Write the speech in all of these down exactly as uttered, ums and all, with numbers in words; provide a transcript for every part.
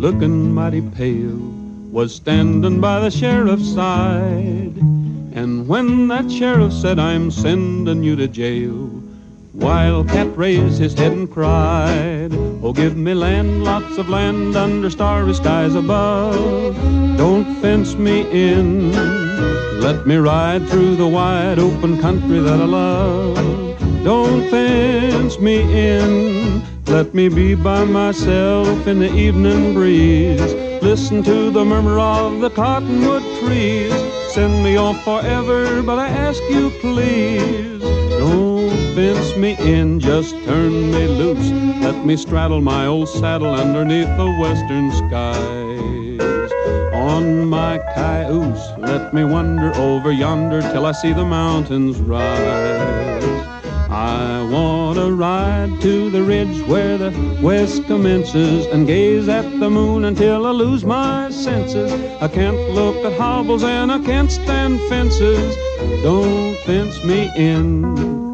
looking mighty pale, was standing by the sheriff's side. And when that sheriff said, I'm sending you to jail, Wildcat raised his head and cried, oh, give me land, lots of land under starry skies above. Don't fence me in, let me ride through the wide open country that I love. Don't fence me in, let me be by myself in the evening breeze. Listen to the murmur of the cottonwood trees. Send me off forever, but I ask you please, don't fence me in, just turn me loose. Let me straddle my old saddle underneath the western skies. On my cayuse, let me wander over yonder till I see the mountains rise. I want to ride to the ridge where the west commences and gaze at the moon until I lose my senses. I can't look at hobbles and I can't stand fences. Don't fence me in.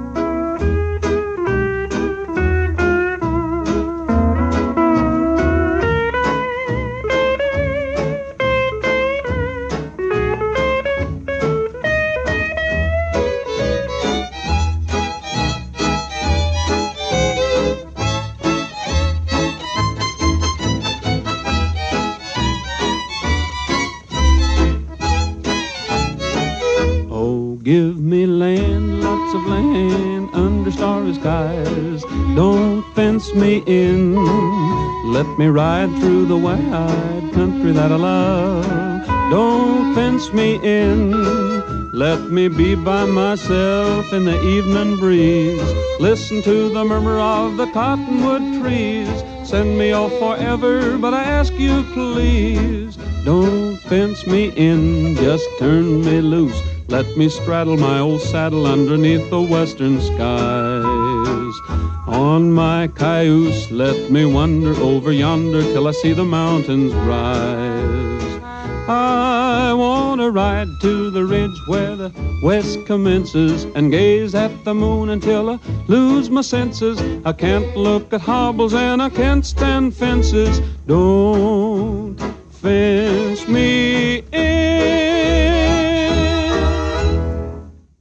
Give me land, lots of land under starry skies. Don't fence me in, let me ride through the wide country that I love. Don't fence me in, let me be by myself in the evening breeze. Listen to the murmur of the cottonwood trees. Send me off forever, but I ask you please, don't fence me in, just turn me loose. Let me straddle my old saddle underneath the western skies. On my cayuse, let me wander over yonder till I see the mountains rise. I want to ride to the ridge where the west commences and gaze at the moon until I lose my senses. I can't look at hobbles and I can't stand fences. Don't fence me in.